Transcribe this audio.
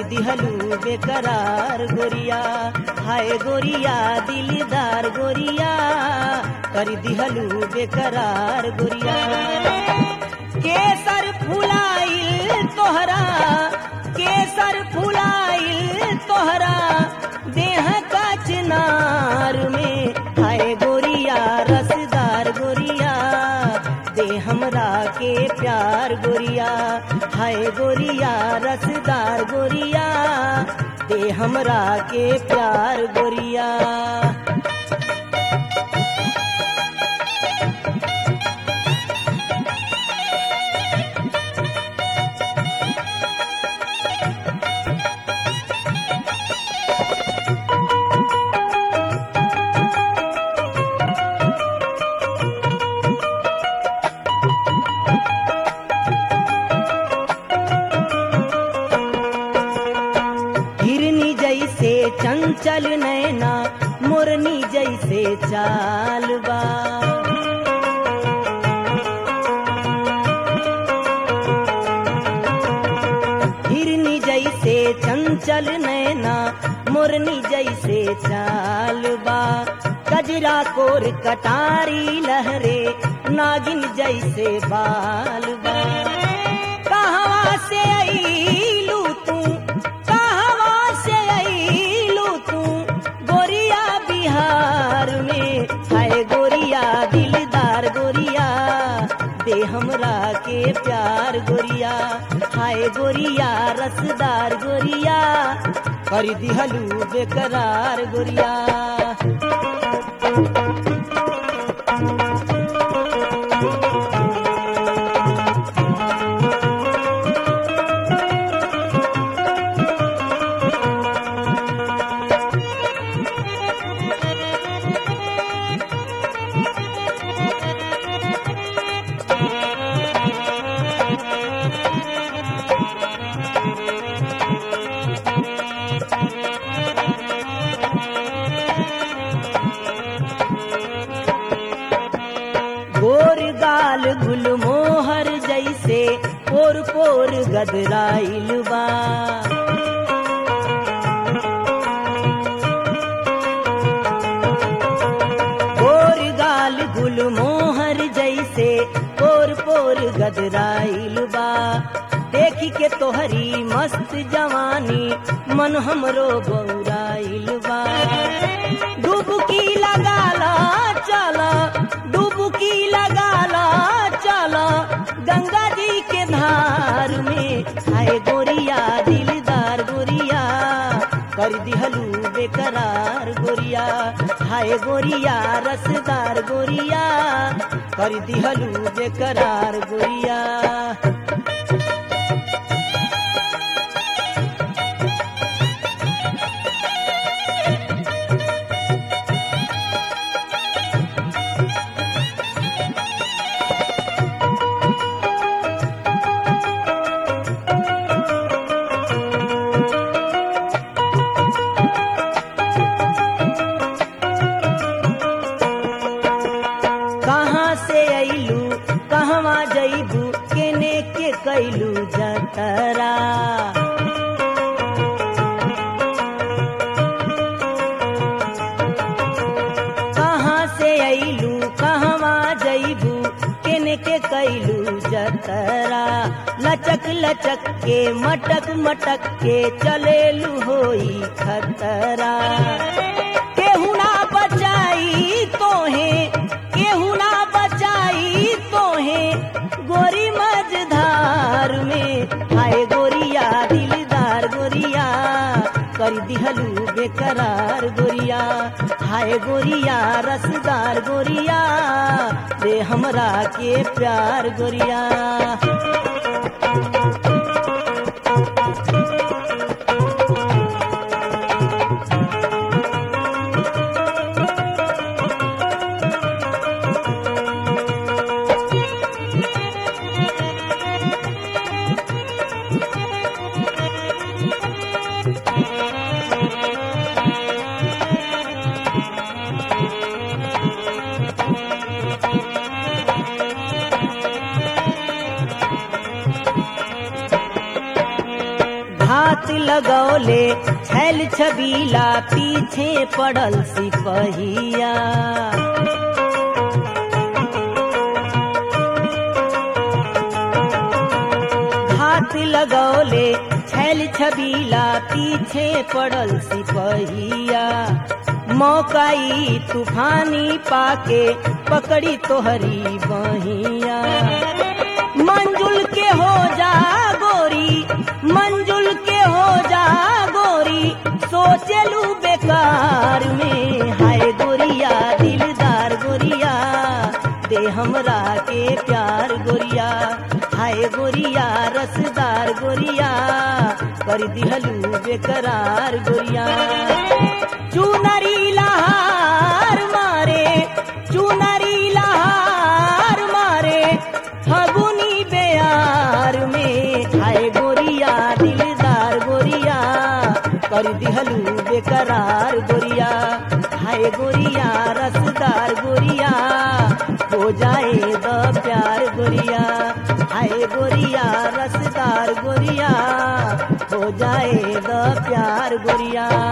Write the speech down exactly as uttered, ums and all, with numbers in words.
दिहलू बेकरार गोरिया, हाय गोरिया दिलदार गोरिया, कर दिहलू बेकरार गोरिया। केसर फुलाइल तोहरा, केसर फुलाइल तोहरा देह का चिनार में, हाय गोरिया रसदार गोरिया, दे हमरा के प्यार गोरिया, हाय गोरिया रसदार गोरिया, दे हमरा के प्यार गोरिया। चंचल नैना मोरनी जैसे चाल बा, हिरनी जैसे चंचल नैना मोरनी जैसे चाल बा, कजरा कोर कटारी लहरे नागिन जैसे बाल बा। कहवा से आईलू तू, कहवा से आईलू तू गोरिया बिहार में, हाय गोरिया दिलदार गोरिया, दे हमरा के प्यार गोरिया, हाय गोरिया रसदार गोरिया, कर दिहलू बेकरार गोरिया। गोर गाल गुलमोहर जैसे पोर पोर गदराइल बा, गोर गाल गुलमोहर जैसे पोर पोर गदराइल बा। देखी के तोहरी मस्त जवानी मन हमरो बौराइल बा। डुबकी लगाला चला, डुबकी लगाला चला गंगा जी के धार में, हाय गोरिया दिलदार गोरिया, कर दिहलू बेकरार गोरिया, हाय गोरिया रसदार गोरिया, कर दिहलू बेकरार गोरिया। कैलू जतरा, कहाँ से अइलू कहवा जइबू केने के कैलू जतरा। लचक लचक के मटक मटक के चलेलू होई खतरा। केहू ना बचाई तोहे, केहू ना बचाई तोहे गोरी मझधार में, हाय गोरिया दिलदार गोरिया, कर दिहलू बेकरार गोरिया, हाय गोरिया रसदार गोरिया, दे हमरा के प्यार गोरिया। लगौले छैल छबीला पीछे पड़ल सिपहिया। घात लगौले छैल छबीला पीछे पड़ल सिपहिया। मौकाई तूफानी पाके पकड़ी तोहरी बहिया। मंजुल के हो जा गोरी, मंजुल के हो जा गोरी, सोचलू बेकार में। हाय गोरिया दिलदार गोरिया, दे हमरा के प्यार गोरिया। हाय गोरिया रसदार गोरिया, कर दिहलू बेकरार गोरिया। चुनरी लहार मारे, चुनरी लहार मारे फगुनी बेयार में। हाय गोरिया दिलदार गोरिया, कर दिहलू बेकरार गोरिया। हाय गोरिया रसदार गोरिया, हो जाए द प्यार गोरिया। हाय गोरिया रसदार गोरिया, हो जाए द प्यार गोरिया।